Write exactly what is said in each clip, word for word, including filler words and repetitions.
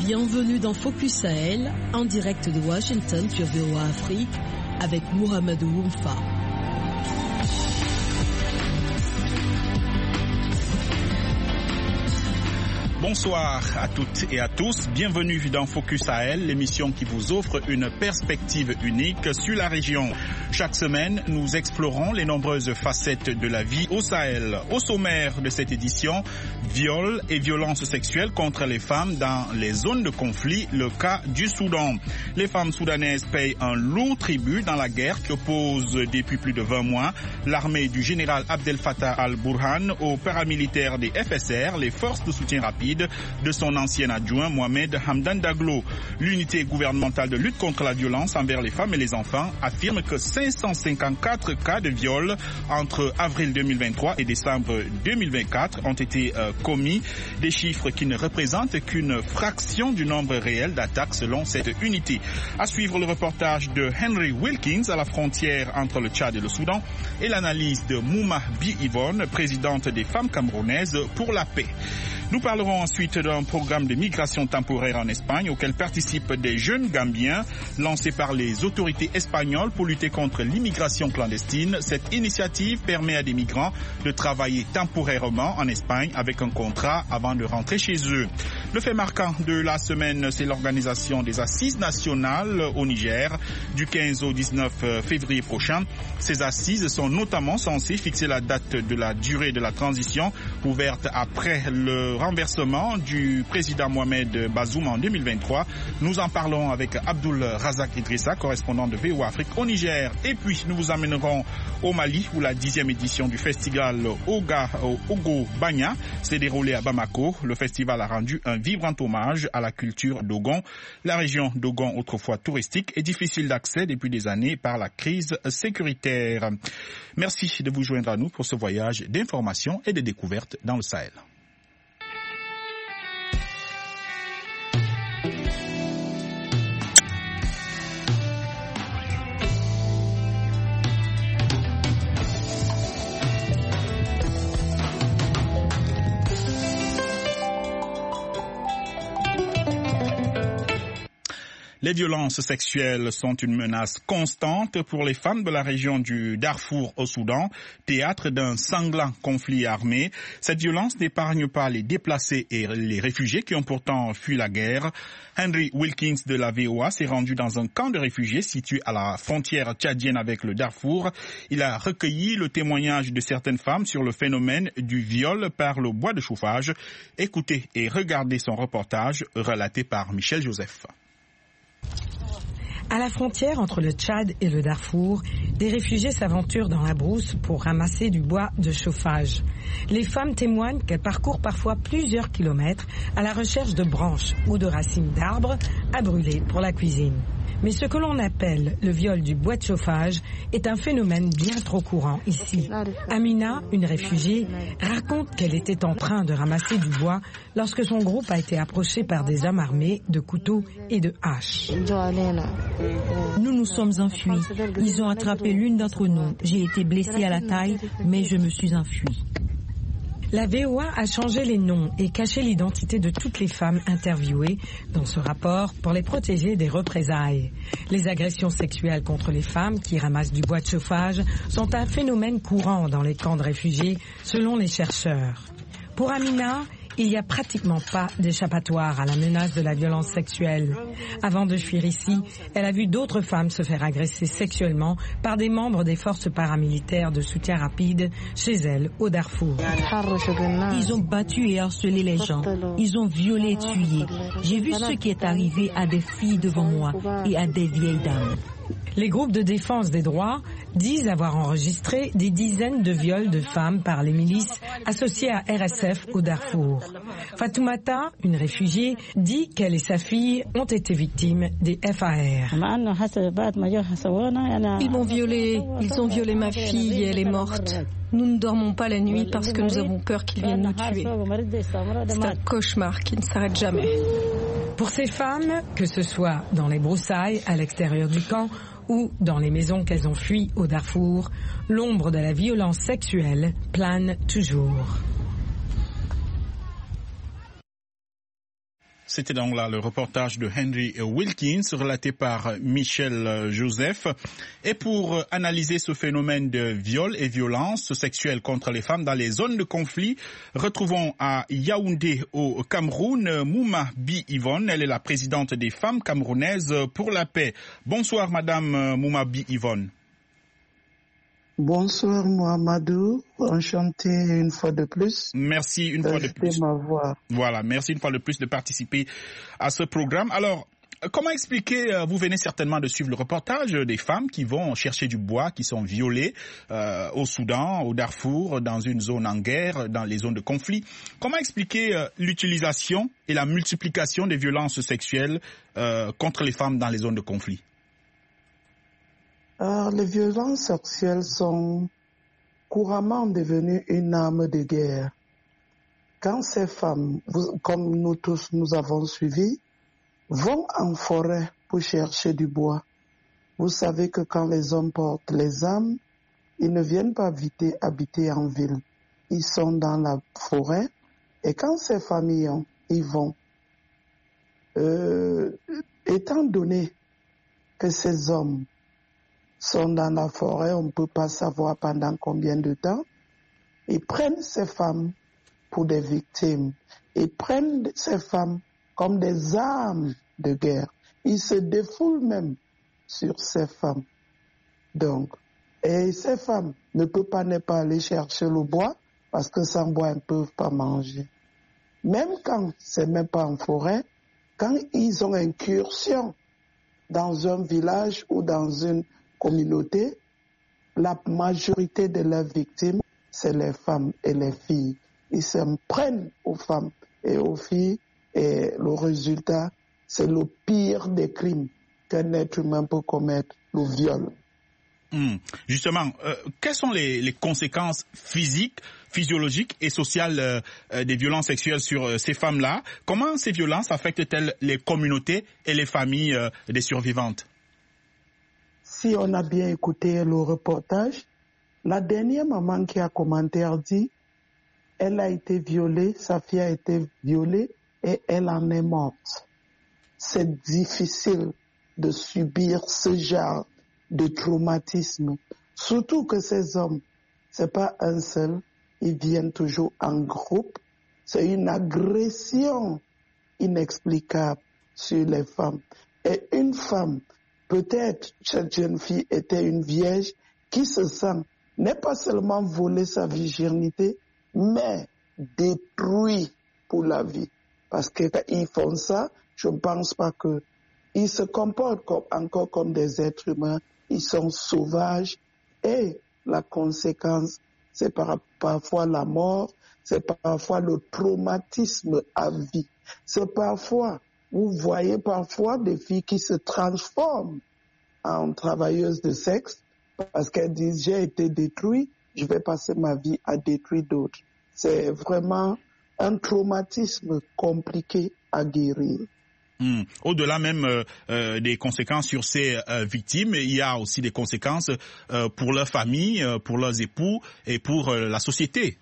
Bienvenue dans Focus Sahel, en direct de Washington sur V O A Afrique, avec Mohamedou Oumfa. Bonsoir à toutes et à tous, bienvenue dans Focus Sahel, l'émission qui vous offre une perspective unique sur la région. Chaque semaine, nous explorons les nombreuses facettes de la vie au Sahel. Au sommaire de cette édition, viol et violences sexuelles contre les femmes dans les zones de conflit, le cas du Soudan. Les femmes soudanaises payent un lourd tribut dans la guerre qui oppose depuis plus de vingt mois l'armée du général Abdel Fattah al-Burhan aux paramilitaires des F S R, les forces de soutien rapide de son ancien adjoint Mohamed Hamdan Daglo. L'unité gouvernementale de lutte contre la violence envers les femmes et les enfants affirme que cinq cent cinquante-quatre cas de viol entre avril deux mille vingt-trois et décembre deux mille vingt-quatre ont été euh, commis, des chiffres qui ne représentent qu'une fraction du nombre réel d'attaques selon cette unité. À suivre le reportage de Henry Wilkins à la frontière entre le Tchad et le Soudan et l'analyse de Mouma Bi Yvonne, présidente des femmes camerounaises pour la paix. Nous parlerons ensuite d'un programme de migration temporaire en Espagne auquel participent des jeunes Gambiens lancés par les autorités espagnoles pour lutter contre l'immigration clandestine. Cette initiative permet à des migrants de travailler temporairement en Espagne avec un contrat avant de rentrer chez eux. Le fait marquant de la semaine, c'est l'organisation des assises nationales au Niger du quinze au dix-neuf février prochain. Ces assises sont notamment censées fixer la date de la durée de la transition ouverte après le renversement du président Mohamed Bazoum en deux mille vingt-trois. Nous en parlons avec Abdul Razak Idrissa, correspondant de V O A Afrique au Niger. Et puis nous vous amènerons au Mali où la dixième édition du festival Oga Ogo Bagna s'est déroulée à Bamako. Le festival a rendu un vibrant hommage à la culture Dogon. La région Dogon, autrefois touristique, est difficile d'accès depuis des années par la crise sécuritaire. Merci de vous joindre à nous pour ce voyage d'information et de découvertes dans le Sahel. Les violences sexuelles sont une menace constante pour les femmes de la région du Darfour au Soudan, théâtre d'un sanglant conflit armé. Cette violence n'épargne pas les déplacés et les réfugiés qui ont pourtant fui la guerre. Henry Wilkins de la V O A s'est rendu dans un camp de réfugiés situé à la frontière tchadienne avec le Darfour. Il a recueilli le témoignage de certaines femmes sur le phénomène du viol par le bois de chauffage. Écoutez et regardez son reportage relaté par Michel Joseph. À la frontière entre le Tchad et le Darfour, des réfugiés s'aventurent dans la brousse pour ramasser du bois de chauffage. Les femmes témoignent qu'elles parcourent parfois plusieurs kilomètres à la recherche de branches ou de racines d'arbres à brûler pour la cuisine. Mais ce que l'on appelle le viol du bois de chauffage est un phénomène bien trop courant ici. Amina, une réfugiée, raconte qu'elle était en train de ramasser du bois lorsque son groupe a été approché par des hommes armés de couteaux et de haches. Nous nous sommes enfuis. Ils ont attrapé l'une d'entre nous. J'ai été blessée à la taille, mais je me suis enfuie. La V O A a changé les noms et caché l'identité de toutes les femmes interviewées dans ce rapport pour les protéger des représailles. Les agressions sexuelles contre les femmes qui ramassent du bois de chauffage sont un phénomène courant dans les camps de réfugiés, selon les chercheurs. Pour Amina, il n'y a pratiquement pas d'échappatoire à la menace de la violence sexuelle. Avant de fuir ici, elle a vu d'autres femmes se faire agresser sexuellement par des membres des forces paramilitaires de soutien rapide chez elle, au Darfour. Ils ont battu et harcelé les gens. Ils ont violé et tué. J'ai vu ce qui est arrivé à des filles devant moi et à des vieilles dames. Les groupes de défense des droits disent avoir enregistré des dizaines de viols de femmes par les milices associées à R S F au Darfour. Fatoumata, une réfugiée, dit qu'elle et sa fille ont été victimes des F A R. Ils m'ont violée, ils ont violé ma fille et elle est morte. Nous ne dormons pas la nuit parce que nous avons peur qu'ils viennent nous tuer. C'est un cauchemar qui ne s'arrête jamais. Pour ces femmes, que ce soit dans les broussailles, à l'extérieur du camp, ou dans les maisons qu'elles ont fuies au Darfour, l'ombre de la violence sexuelle plane toujours. c'était donc là le reportage de Henry Wilkins, relaté par Michel Joseph. Et pour analyser ce phénomène de viol et violence sexuelle contre les femmes dans les zones de conflit, retrouvons à Yaoundé au Cameroun Mouma Bi Yvonne. Elle est la présidente des femmes camerounaises pour la paix. Bonsoir Madame Mouma Bi Yvonne. Bonsoir Mohamedou, enchanté une fois de plus. Merci une fois de plus. Ma voix. Voilà, merci une fois de plus de participer à ce programme. Alors, comment expliquer, vous venez certainement de suivre le reportage des femmes qui vont chercher du bois, qui sont violées euh, au Soudan, au Darfour, dans une zone en guerre, dans les zones de conflit. Comment expliquer euh, l'utilisation et la multiplication des violences sexuelles euh, contre les femmes dans les zones de conflit? Alors, les violences sexuelles sont couramment devenues une arme de guerre. Quand ces femmes, vous, comme nous tous nous avons suivi, vont en forêt pour chercher du bois, vous savez que quand les hommes portent les armes, ils ne viennent pas habiter, habiter en ville. Ils sont dans la forêt et quand ces familles y vont, euh, étant donné que ces hommes sont dans la forêt, on ne peut pas savoir pendant combien de temps. Ils prennent ces femmes pour des victimes. Ils prennent ces femmes comme des armes de guerre. Ils se défoulent même sur ces femmes. Donc, et ces femmes ne peuvent pas ne pas aller chercher le bois parce que sans bois, elles ne peuvent pas manger. Même quand c'est même pas en forêt, quand ils ont une incursion dans un village ou dans une communauté, la majorité de leurs victimes, c'est les femmes et les filles. Ils s'en prennent aux femmes et aux filles et le résultat, c'est le pire des crimes qu'un être humain peut commettre, le viol. Mmh. Justement, euh, quelles sont les, les conséquences physiques, physiologiques et sociales euh, des violences sexuelles sur euh, ces femmes-là? Comment ces violences affectent-elles les communautés et les familles euh, des survivantes? Si on a bien écouté le reportage, la dernière maman qui a commenté a dit elle a été violée, sa fille a été violée et elle en est morte. C'est difficile de subir ce genre de traumatisme. Surtout que ces hommes, c'est pas un seul, ils viennent toujours en groupe. C'est une agression inexplicable sur les femmes. Et une femme, peut-être cette jeune fille était une vierge qui se sent, n'est pas seulement voler sa virginité, mais détruit pour la vie. Parce que quand ils font ça, je ne pense pas qu'ils se comportent comme, encore comme des êtres humains. Ils sont sauvages et la conséquence, c'est par, parfois la mort, c'est parfois le traumatisme à vie. C'est parfois, vous voyez parfois des filles qui se transforment en travailleuses de sexe parce qu'elles disent j'ai été détruite, je vais passer ma vie à détruire d'autres. C'est vraiment un traumatisme compliqué à guérir. Mmh. Au-delà même euh, euh, des conséquences sur ces euh, victimes, il y a aussi des conséquences euh, pour leurs familles, euh, pour leurs époux et pour euh, la société.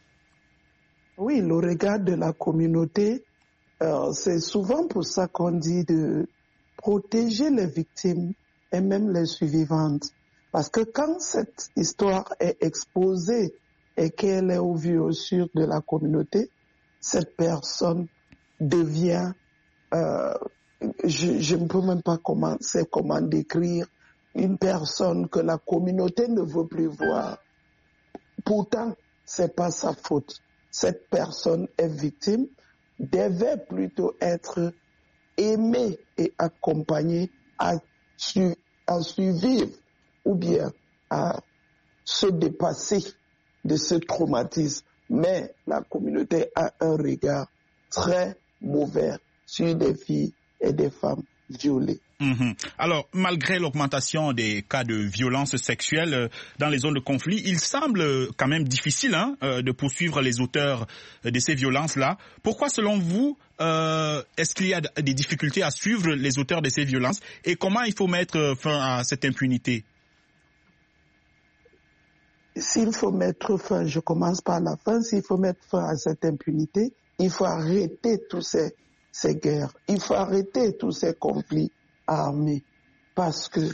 Oui, le regard de la communauté, euh, c'est souvent pour ça qu'on dit de protéger les victimes et même les survivantes. Parce que quand cette histoire est exposée et qu'elle est au vu au sûr de la communauté, cette personne devient... Euh, je, je ne peux même pas commencer comment décrire une personne que la communauté ne veut plus voir. Pourtant, c'est pas sa faute. Cette personne est victime, devait plutôt être aimée et accompagnée à, su, à survivre ou bien à se dépasser de ce traumatisme. Mais la communauté a un regard très mauvais sur des filles et des femmes violées. Mmh. Alors, malgré l'augmentation des cas de violence sexuelle dans les zones de conflit, il semble quand même difficile hein, de poursuivre les auteurs de ces violences-là. Pourquoi, selon vous, euh, est-ce qu'il y a des difficultés à suivre les auteurs de ces violences et comment il faut mettre fin à cette impunité? S'il faut mettre fin, je commence par la fin, s'il faut mettre fin à cette impunité, il faut arrêter tous ces ces guerres. Il faut arrêter tous ces conflits armés parce que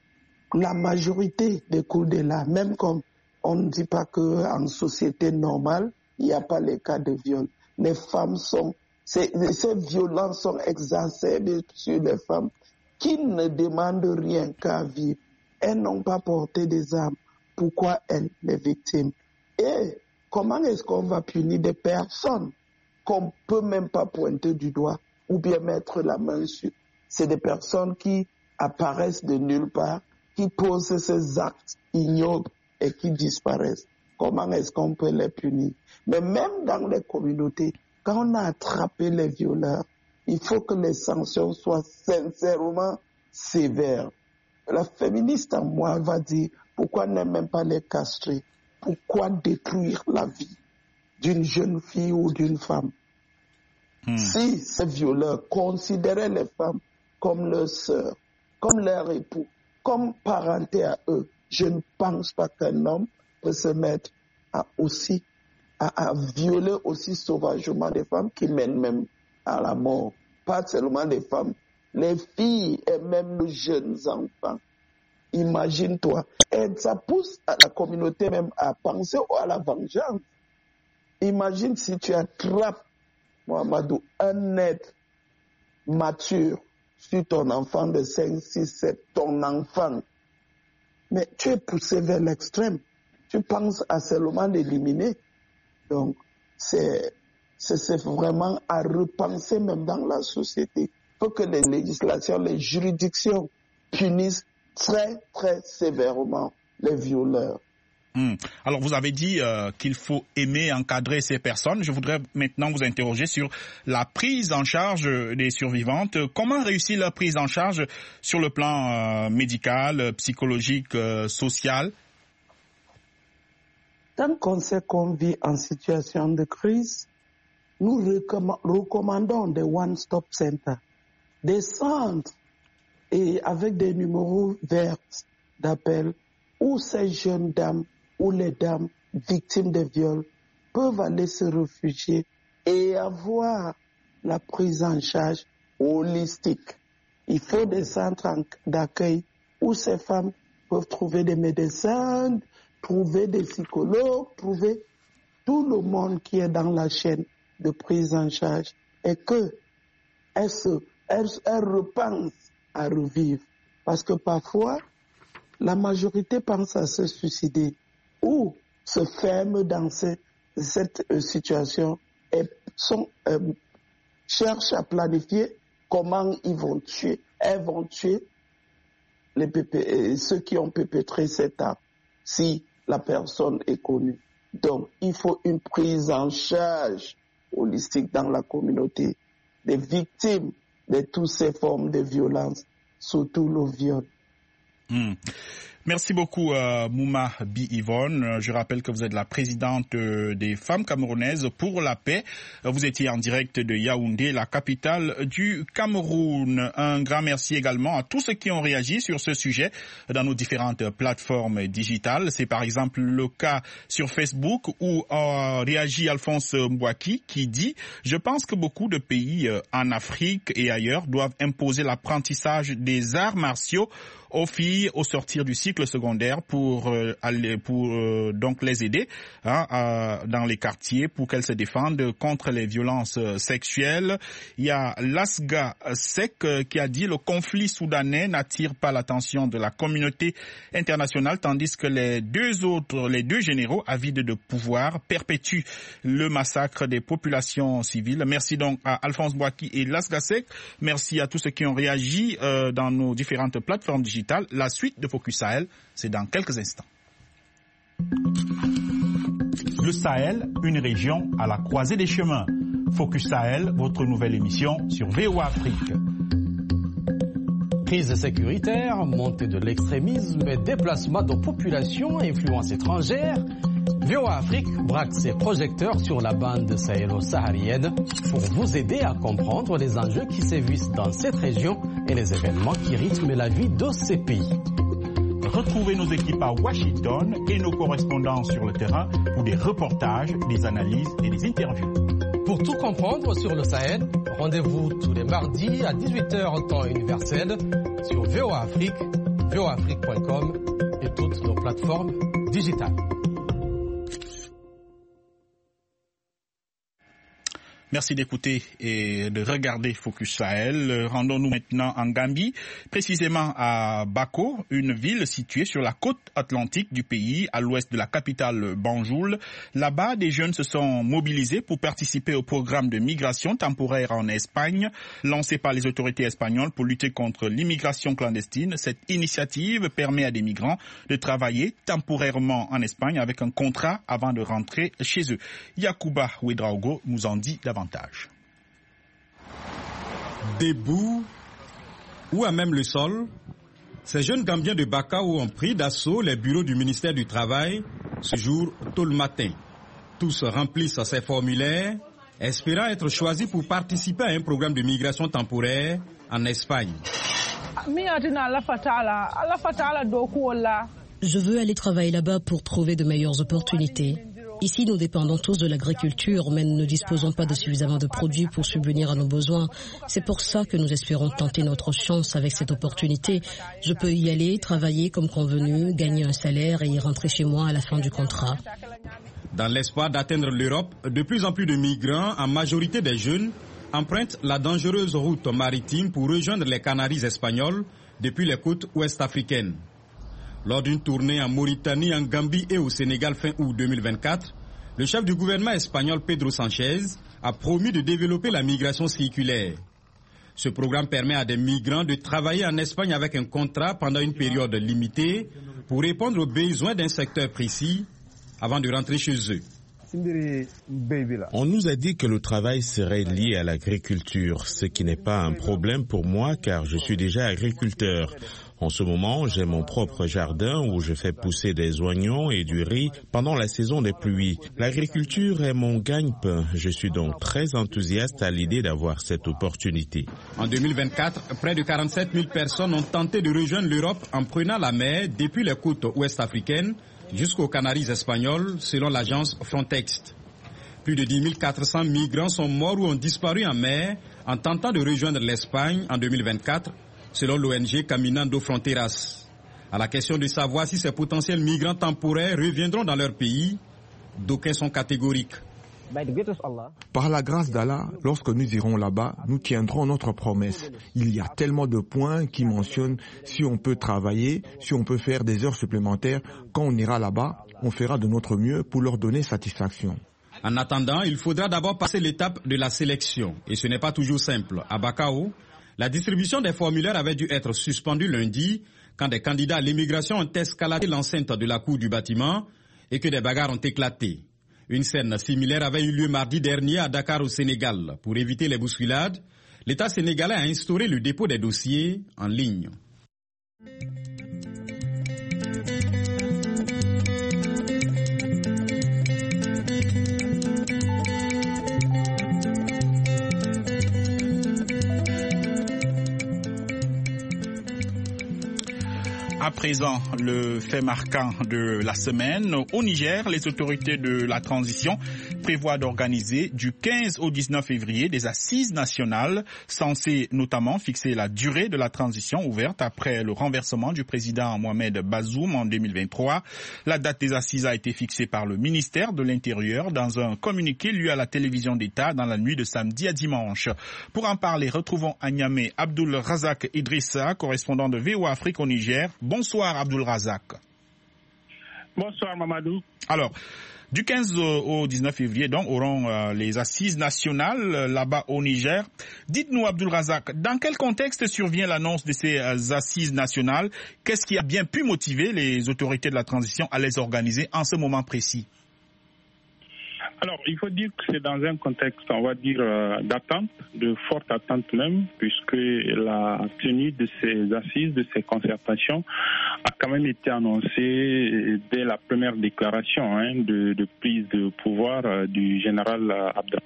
la majorité découle de là. Même comme on ne dit pas qu'en société normale, il n'y a pas les cas de viol. Les femmes sont, ces, ces violences sont exacerbées sur les femmes qui ne demandent rien qu'à vivre. Elles n'ont pas porté des armes. Pourquoi elles, les victimes? Et comment est-ce qu'on va punir des personnes qu'on ne peut même pas pointer du doigt ou bien mettre la main sur? C'est des personnes qui apparaissent de nulle part, qui posent ces actes ignobles et qui disparaissent. Comment est-ce qu'on peut les punir? Mais même dans les communautés, quand on a attrapé les violeurs, il faut que les sanctions soient sincèrement sévères. La féministe en moi va dire, pourquoi ne même pas les castrer? Pourquoi détruire la vie d'une jeune fille ou d'une femme? Hmm. Si ces violeurs considéraient les femmes comme leurs sœurs, comme leurs époux, comme parentés à eux, je ne pense pas qu'un homme peut se mettre à aussi à, à violer aussi sauvagement des femmes qui mènent même à la mort. Pas seulement les femmes, les filles et même les jeunes enfants. Imagine-toi. Et ça pousse à la communauté même à penser à la vengeance. Imagine si tu attrapes, Mohamedou, un être mature sur ton enfant de cinq, six, sept, ton enfant. Mais tu es poussé vers l'extrême. Tu penses à seulement l'éliminer. Donc, c'est, c'est, c'est vraiment à repenser même dans la société. Il faut que les législations, les juridictions punissent très, très sévèrement les violeurs. Hum. Alors, vous avez dit euh, qu'il faut aimer encadrer ces personnes. Je voudrais maintenant vous interroger sur la prise en charge des survivantes. Comment réussir la prise en charge sur le plan euh, médical, psychologique, euh, social? Tant qu'on sait qu'on vit en situation de crise, nous recommandons des one-stop centers, des centres et avec des numéros verts d'appel où ces jeunes dames ou les dames victimes de viols peuvent aller se réfugier et avoir la prise en charge holistique. Il faut des centres d'accueil où ces femmes peuvent trouver des médecins, trouver des psychologues, trouver tout le monde qui est dans la chaîne de prise en charge et qu'elles se, elles, elles repensent à revivre. Parce que parfois, la majorité pense à se suicider ou se ferme dans ce, cette euh, situation et sont, euh, cherchent à planifier comment ils vont tuer. Elles vont tuer les pépé, ceux qui ont perpétré cet acte si la personne est connue. Donc, il faut une prise en charge holistique dans la communauté des victimes de toutes ces formes de violence, surtout le viol. Mmh. Merci beaucoup, euh, Mouma Bi Yvonne. Je rappelle que vous êtes la présidente euh, des femmes camerounaises pour la paix. Vous étiez en direct de Yaoundé, la capitale du Cameroun. Un grand merci également à tous ceux qui ont réagi sur ce sujet dans nos différentes plateformes digitales. C'est par exemple le cas sur Facebook où a réagi Alphonse Mbouaki qui dit « Je pense que beaucoup de pays euh, en Afrique et ailleurs doivent imposer l'apprentissage des arts martiaux aux filles au sortir du cycle secondaire pour euh, aller pour euh, donc les aider hein, euh, dans les quartiers pour qu'elles se défendent contre les violences euh, sexuelles. Il y a Lasga Sek euh, qui a dit le conflit soudanais n'attire pas l'attention de la communauté internationale tandis que les deux autres les deux généraux avides de pouvoir perpétuent le massacre des populations civiles. Merci donc à Alphonse Mbouaki et Lasga Sek. Merci à tous ceux qui ont réagi euh, dans nos différentes plateformes digitales. La suite de Focus Sahel, c'est dans quelques instants. Le Sahel, une région à la croisée des chemins. Focus Sahel, votre nouvelle émission sur V O A Afrique. Crise sécuritaire, montée de l'extrémisme et déplacement de populations à influence étrangère, V O A Afrique braque ses projecteurs sur la bande sahélo-saharienne pour vous aider à comprendre les enjeux qui sévissent dans cette région et les événements qui rythment la vie de ces pays. Retrouvez nos équipes à Washington et nos correspondants sur le terrain pour des reportages, des analyses et des interviews. Pour tout comprendre sur le Sahel, rendez-vous tous les mardis à dix-huit heures en temps universel sur V O A Afrique, V O A Afrique point com et toutes nos plateformes digitales. Merci d'écouter et de regarder Focus Sahel. Rendons-nous maintenant en Gambie, précisément à Bako, une ville située sur la côte atlantique du pays, à l'ouest de la capitale Banjul. Là-bas, des jeunes se sont mobilisés pour participer au programme de migration temporaire en Espagne, lancé par les autorités espagnoles pour lutter contre l'immigration clandestine. Cette initiative permet à des migrants de travailler temporairement en Espagne avec un contrat avant de rentrer chez eux. Yacouba Ouedraogo nous en dit davantage. Debout ou à même le sol, ces jeunes Gambiens de Bakau ont pris d'assaut les bureaux du ministère du Travail ce jour tôt le matin. Tous remplissent ces formulaires, espérant être choisis pour participer à un programme de migration temporaire en Espagne. Je veux aller travailler là-bas pour trouver de meilleures opportunités. Ici, nous dépendons tous de l'agriculture, mais nous ne disposons pas de suffisamment de produits pour subvenir à nos besoins. C'est pour ça que nous espérons tenter notre chance avec cette opportunité. Je peux y aller, travailler comme convenu, gagner un salaire et y rentrer chez moi à la fin du contrat. Dans l'espoir d'atteindre l'Europe, de plus en plus de migrants, en majorité des jeunes, empruntent la dangereuse route maritime pour rejoindre les Canaries espagnoles depuis les côtes ouest-africaines. Lors d'une tournée en Mauritanie, en Gambie et au Sénégal fin août deux mille vingt-quatre, le chef du gouvernement espagnol Pedro Sanchez a promis de développer la migration circulaire. Ce programme permet à des migrants de travailler en Espagne avec un contrat pendant une période limitée pour répondre aux besoins d'un secteur précis avant de rentrer chez eux. On nous a dit que le travail serait lié à l'agriculture, ce qui n'est pas un problème pour moi car je suis déjà agriculteur. En ce moment, j'ai mon propre jardin où je fais pousser des oignons et du riz pendant la saison des pluies. L'agriculture est mon gagne-pain. Je suis donc très enthousiaste à l'idée d'avoir cette opportunité. En deux mille vingt-quatre, près de quarante-sept mille personnes ont tenté de rejoindre l'Europe en prenant la mer depuis les côtes ouest-africaines jusqu'aux Canaries espagnoles, selon l'agence Frontex. Plus de dix mille quatre cents migrants sont morts ou ont disparu en mer en tentant de rejoindre l'Espagne en deux mille vingt-quatre, selon l'O N G Caminando Fronteras. À la question de savoir si ces potentiels migrants temporaires reviendront dans leur pays, d'aucuns sont catégoriques. Par la grâce d'Allah, lorsque nous irons là-bas, nous tiendrons notre promesse. Il y a tellement de points qui mentionnent si on peut travailler, si on peut faire des heures supplémentaires. Quand on ira là-bas, on fera de notre mieux pour leur donner satisfaction. En attendant, il faudra d'abord passer l'étape de la sélection. Et ce n'est pas toujours simple. À Bakau, la distribution des formulaires avait dû être suspendue lundi quand des candidats à l'immigration ont escaladé l'enceinte de la cour du bâtiment et que des bagarres ont éclaté. Une scène similaire avait eu lieu mardi dernier à Dakar au Sénégal. Pour éviter les bousculades, l'État sénégalais a instauré le dépôt des dossiers en ligne. À présent, le fait marquant de la semaine. Au Niger, les autorités de la transition prévoient d'organiser du quinze au dix-neuf février des assises nationales censées notamment fixer la durée de la transition ouverte après le renversement du président Mohamed Bazoum en deux mille vingt-trois. La date des assises a été fixée par le ministère de l'Intérieur dans un communiqué lu à la télévision d'État dans la nuit de samedi à dimanche. Pour en parler, retrouvons à Niamey Abdul Razak Idrissa, correspondant de V O A Afrique au Niger. Bonsoir Abdul Razak. Bonsoir Mamadou. Alors, du quinze au dix-neuf février, donc, auront euh, les assises nationales euh, là-bas au Niger. Dites-nous Abdul Razak, dans quel contexte survient l'annonce de ces euh, assises nationales? Qu'est-ce qui a bien pu motiver les autorités de la transition à les organiser en ce moment précis? Alors, il faut dire que c'est dans un contexte, on va dire, euh, d'attente, de forte attente même, puisque la tenue de ces assises, de ces concertations, a quand même été annoncée dès la première déclaration hein, de, de prise de pouvoir euh, du général euh, Abdel.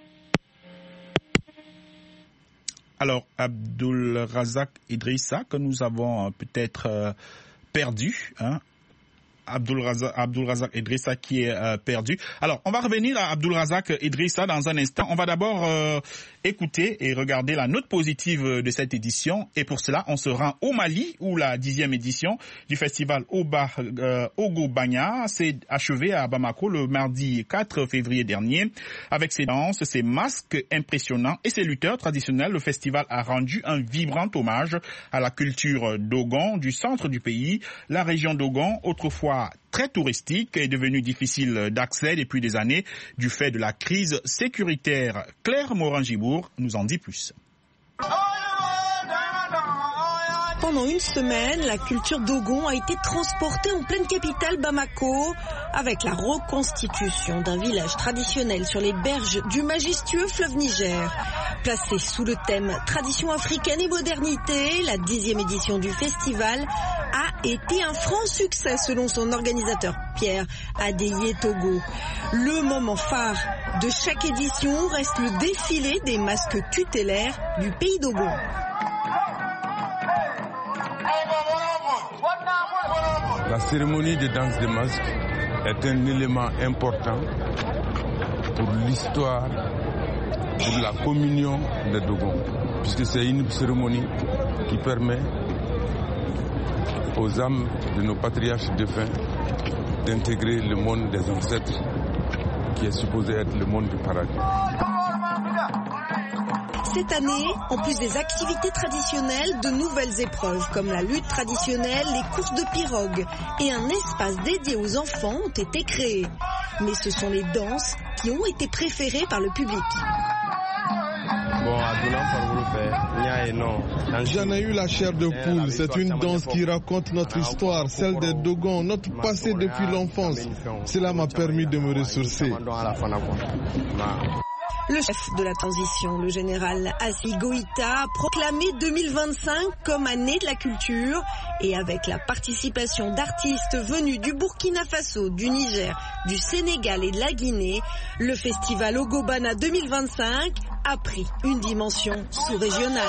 Alors, Abdul Razak Idrissa, que nous avons euh, peut-être euh, perdu, hein, Abdulrazak Idrissa qui est euh, perdu. Alors, on va revenir à Abdulrazak Idrissa dans un instant. On va d'abord euh, écouter et regarder la note positive de cette édition. Et pour cela, on se rend au Mali, où la dixième édition du festival Oba, euh, Ogo Bagna s'est achevée à Bamako le mardi quatre février dernier. Avec ses danses, ses masques impressionnants et ses lutteurs traditionnels, le festival a rendu un vibrant hommage à la culture Dogon du centre du pays. La région Dogon, autrefois très touristique, est devenue difficile d'accès depuis des années du fait de la crise sécuritaire. Claire Morin-Gibour nous en dit plus. Pendant une semaine, la culture Dogon a été transportée en pleine capitale Bamako avec la reconstitution d'un village traditionnel sur les berges du majestueux fleuve Niger. Placée sous le thème tradition africaine et modernité, la dixième édition du festival a été un franc succès selon son organisateur Pierre Adéyé Togo. Le moment phare de chaque édition reste le défilé des masques tutélaires du pays Dogon. La cérémonie de danse des masques est un élément important pour l'histoire, pour la communion des Dogons, puisque c'est une cérémonie qui permet aux âmes de nos patriarches défunts d'intégrer le monde des ancêtres, qui est supposé être le monde du paradis. Cette année, en plus des activités traditionnelles, de nouvelles épreuves comme la lutte traditionnelle, les courses de pirogue et un espace dédié aux enfants ont été créés. Mais ce sont les danses qui ont été préférées par le public. J'en ai eu la chair de poule. C'est une danse qui raconte notre histoire, celle des Dogons, notre passé depuis l'enfance. Cela m'a permis de me ressourcer. Le chef de la transition, le général Assi Goïta, a proclamé deux mille vingt-cinq comme année de la culture et avec la participation d'artistes venus du Burkina Faso, du Niger, du Sénégal et de la Guinée, le festival Ogobana deux mille vingt-cinq a pris une dimension sous-régionale.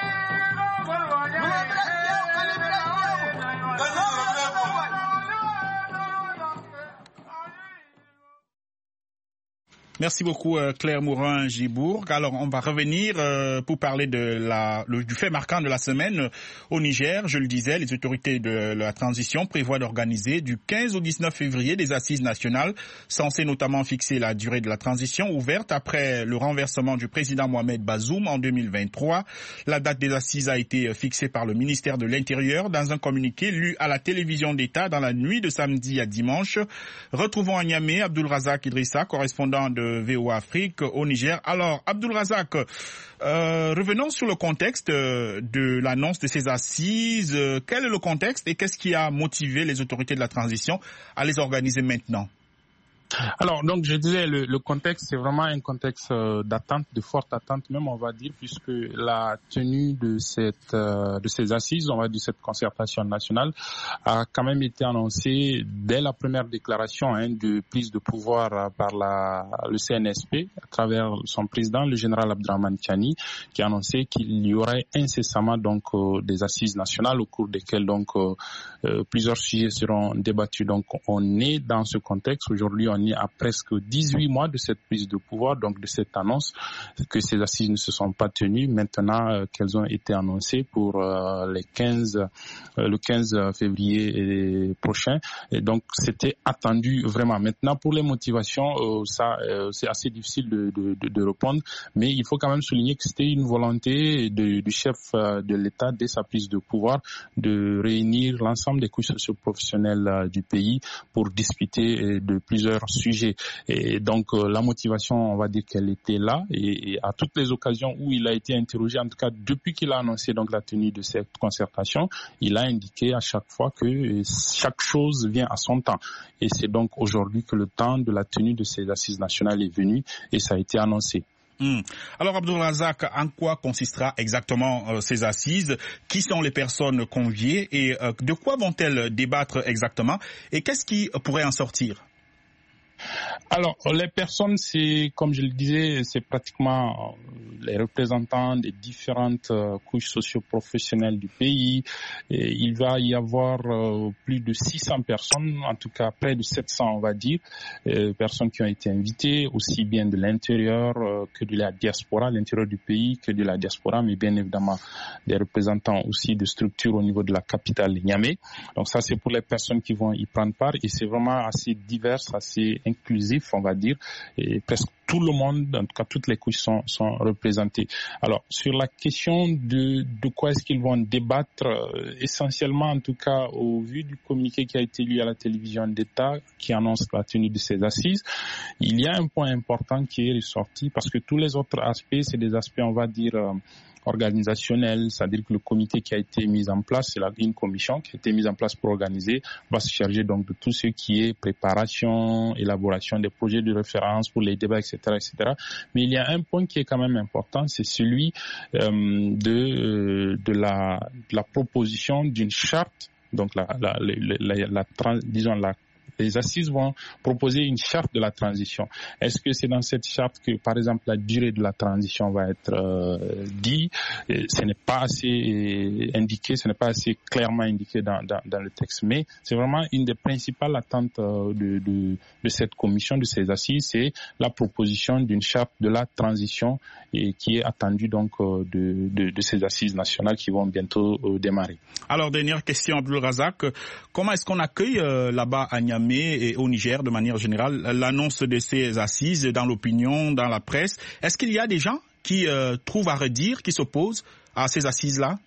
Merci beaucoup Claire Morin-Gibour. Alors on va revenir euh, pour parler de la, le, du fait marquant de la semaine au Niger. Je le disais, les autorités de la transition prévoient d'organiser du quinze au dix-neuf février des assises nationales censées notamment fixer la durée de la transition ouverte après le renversement du président Mohamed Bazoum en deux mille vingt-trois. La date des assises a été fixée par le ministère de l'Intérieur dans un communiqué lu à la télévision d'État dans la nuit de samedi à dimanche. Retrouvons à Niamey Abdulrazak Idrissa, correspondant de V O A Afrique au Niger. Alors, Abdulrazak, euh, revenons sur le contexte de l'annonce de ces assises. Quel est le contexte et qu'est-ce qui a motivé les autorités de la transition à les organiser maintenant ? Alors, donc, je disais, le, le contexte, c'est vraiment un contexte euh, d'attente, de forte attente même, on va dire, puisque la tenue de cette, euh, de ces assises, on va dire, cette concertation nationale, a quand même été annoncée dès la première déclaration hein, de prise de pouvoir euh, par la, le C N S P, à travers son président, le général Abdrahmane Tiani, qui a annoncé qu'il y aurait incessamment donc euh, des assises nationales au cours desquelles donc euh, euh, plusieurs sujets seront débattus. Donc, on est dans ce contexte. Aujourd'hui, on est à presque dix-huit mois de cette prise de pouvoir, donc de cette annonce que ces assises ne se sont pas tenues. Maintenant euh, qu'elles ont été annoncées pour euh, les quinze, euh, le quinze février prochain. Et donc c'était attendu vraiment. Maintenant pour les motivations, euh, ça euh, c'est assez difficile de, de, de, de répondre, mais il faut quand même souligner que c'était une volonté de, du chef euh, de l'État dès sa prise de pouvoir de réunir l'ensemble des couches socio-professionnelles euh, du pays pour discuter euh, de plusieurs sujets. Et donc euh, la motivation, on va dire qu'elle était là et, et à toutes les occasions où il a été interrogé, en tout cas depuis qu'il a annoncé donc la tenue de cette concertation, il a indiqué à chaque fois que euh, chaque chose vient à son temps. Et c'est donc aujourd'hui que le temps de la tenue de ces assises nationales est venu et ça a été annoncé. Hum. Alors Abdulrazak, en quoi consistera exactement euh, ces assises? Qui sont les personnes conviées et euh, de quoi vont-elles débattre exactement? Et qu'est-ce qui pourrait en sortir? Alors, les personnes, c'est, comme je le disais, c'est pratiquement les représentants des différentes euh, couches socio-professionnelles du pays. Et il va y avoir euh, plus de six cents personnes, en tout cas près de sept cents on va dire, euh, personnes qui ont été invitées, aussi bien de l'intérieur euh, que de la diaspora, l'intérieur du pays que de la diaspora, mais bien évidemment des représentants aussi de structures au niveau de la capitale Niamey. Donc ça c'est pour les personnes qui vont y prendre part et c'est vraiment assez divers, assez inclusif on va dire, et presque tout le monde, en tout cas toutes les couches sont, sont représentées. Alors sur la question de, de quoi est-ce qu'ils vont débattre, euh, essentiellement en tout cas au vu du communiqué qui a été lu à la télévision d'État qui annonce la tenue de ces assises, il y a un point important qui est ressorti parce que tous les autres aspects, c'est des aspects on va dire euh, organisationnel, c'est-à-dire que le comité qui a été mis en place, c'est une commission qui a été mise en place pour organiser, va se charger donc de tout ce qui est préparation, élaboration des projets de référence pour les débats, et cetera, et cetera. Mais il y a un point qui est quand même important, c'est celui euh, de, de, la, de la proposition d'une charte, donc la, la, la, la, la, la disons la les assises vont proposer une charte de la transition. Est-ce que c'est dans cette charte que, par exemple, la durée de la transition va être euh, dit? Ce n'est pas assez indiqué, ce n'est pas assez clairement indiqué dans, dans, dans le texte. Mais c'est vraiment une des principales attentes euh, de, de, de cette commission, de ces assises, c'est la proposition d'une charte de la transition et qui est attendue donc euh, de, de, de ces assises nationales qui vont bientôt euh, démarrer. Alors, dernière question, Abdul Razak. Comment est-ce qu'on accueille euh, là-bas à Niamey et au Niger de manière générale l'annonce de ces assises dans l'opinion, dans la presse? Est-ce qu'il y a des gens qui euh, trouvent à redire, qui s'opposent à ces assises-là?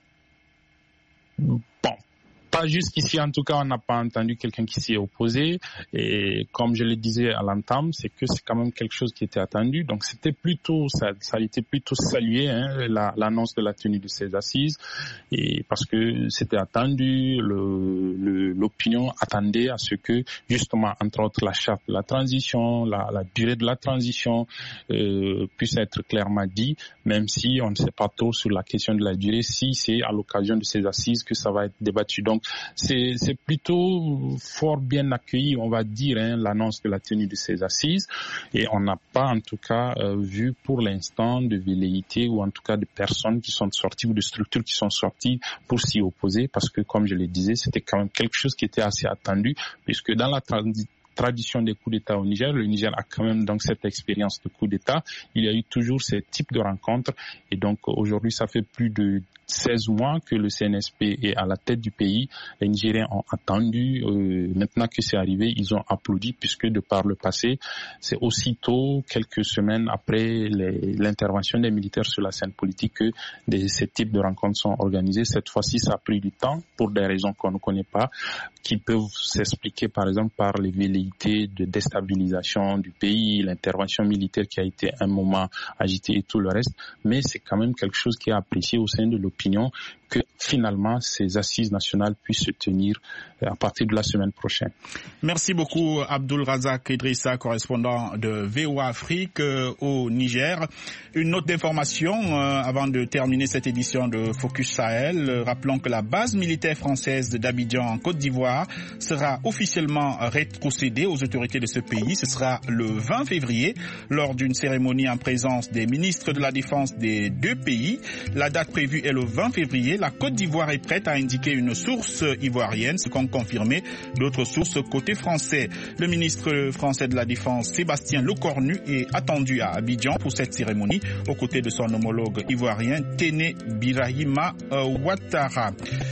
Bon. Pas jusqu'ici, en tout cas, on n'a pas entendu quelqu'un qui s'y est opposé. Et comme je le disais à l'entame, c'est que c'est quand même quelque chose qui était attendu. Donc, c'était plutôt, ça, ça a été plutôt salué, hein, la, l'annonce de la tenue de ces assises. Et parce que c'était attendu, le, le, l'opinion attendait à ce que, justement, entre autres, la charte de la transition, la, la durée de la transition, euh, puisse être clairement dit, même si on ne sait pas trop sur la question de la durée, si c'est à l'occasion de ces assises que ça va être débattu. Donc, C'est, c'est plutôt fort bien accueilli, on va dire, hein, l'annonce de la tenue de ces assises. Et on n'a pas, en tout cas, euh, vu pour l'instant de velléité ou en tout cas de personnes qui sont sorties ou de structures qui sont sorties pour s'y opposer. Parce que, comme je le disais, c'était quand même quelque chose qui était assez attendu, puisque dans la transition, tradition des coups d'État au Niger. Le Niger a quand même donc cette expérience de coup d'État. Il y a eu toujours ce type de rencontres et donc aujourd'hui ça fait plus de seize mois que le C N S P est à la tête du pays. Les Nigériens ont attendu. Euh, maintenant que c'est arrivé, ils ont applaudi puisque de par le passé, c'est aussitôt quelques semaines après les, l'intervention des militaires sur la scène politique que des, ces types de rencontres sont organisées. Cette fois-ci, ça a pris du temps pour des raisons qu'on ne connaît pas, qui peuvent s'expliquer par exemple par les velléités de déstabilisation du pays, l'intervention militaire qui a été un moment agitée et tout le reste. Mais c'est quand même quelque chose qui est apprécié au sein de l'opinion que finalement ces assises nationales puissent se tenir à partir de la semaine prochaine. Merci beaucoup Abdul Razak Idrissa, correspondant de V O A Afrique euh, au Niger. Une note d'information euh, avant de terminer cette édition de Focus Sahel. Euh, rappelons que la base militaire française d'Abidjan en Côte d'Ivoire sera officiellement rétrocédée aux autorités de ce pays. Ce sera le vingt février lors d'une cérémonie en présence des ministres de la Défense des deux pays. La date prévue est le vingt février. La Côte d'Ivoire est prête à indiquer une source ivoirienne, ce qu'ont confirmé d'autres sources côté français. Le ministre français de la Défense, Sébastien Lecornu, est attendu à Abidjan pour cette cérémonie, aux côtés de son homologue ivoirien, Téné Birahima Ouattara.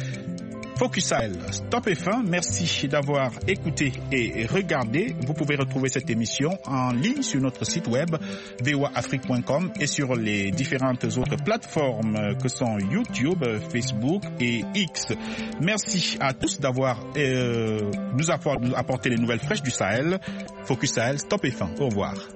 Focus Sahel, stop et fin. Merci d'avoir écouté et regardé. Vous pouvez retrouver cette émission en ligne sur notre site web v o a afrique point com et sur les différentes autres plateformes que sont YouTube, Facebook et X. Merci à tous d'avoir euh, nous apporté les nouvelles fraîches du Sahel. Focus Sahel, stop et fin. Au revoir.